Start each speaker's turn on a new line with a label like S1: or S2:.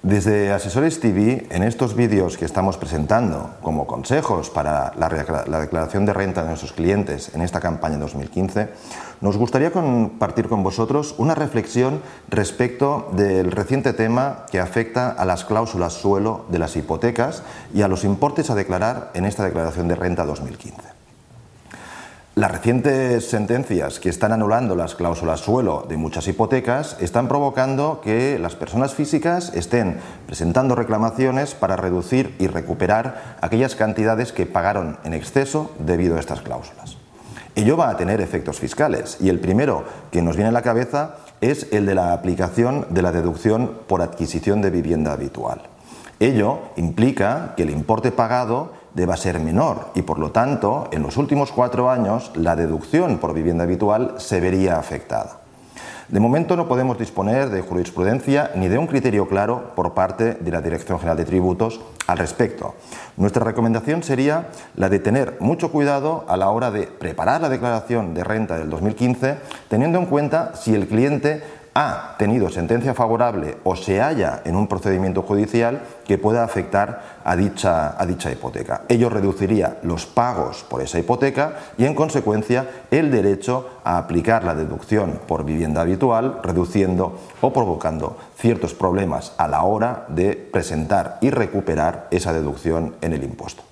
S1: Desde Asesores TV, en estos vídeos que estamos presentando como consejos para la declaración de renta de nuestros clientes en esta campaña 2015, nos gustaría compartir con vosotros una reflexión respecto del reciente tema que afecta a las cláusulas suelo de las hipotecas y a los importes a declarar en esta declaración de renta 2015. Las recientes sentencias que están anulando las cláusulas suelo de muchas hipotecas están provocando que las personas físicas estén presentando reclamaciones para reducir y recuperar aquellas cantidades que pagaron en exceso debido a estas cláusulas. Ello va a tener efectos fiscales y el primero que nos viene a la cabeza es el de la aplicación de la deducción por adquisición de vivienda habitual. Ello implica que el importe pagado deba ser menor y, por lo tanto, en los últimos 4 años la deducción por vivienda habitual se vería afectada. De momento no podemos disponer de jurisprudencia ni de un criterio claro por parte de la Dirección General de Tributos al respecto. Nuestra recomendación sería la de tener mucho cuidado a la hora de preparar la declaración de renta del 2015, teniendo en cuenta si el cliente ha tenido sentencia favorable o se halla en un procedimiento judicial que pueda afectar a dicha hipoteca. Ello reduciría los pagos por esa hipoteca y, en consecuencia, el derecho a aplicar la deducción por vivienda habitual, reduciendo o provocando ciertos problemas a la hora de presentar y recuperar esa deducción en el impuesto.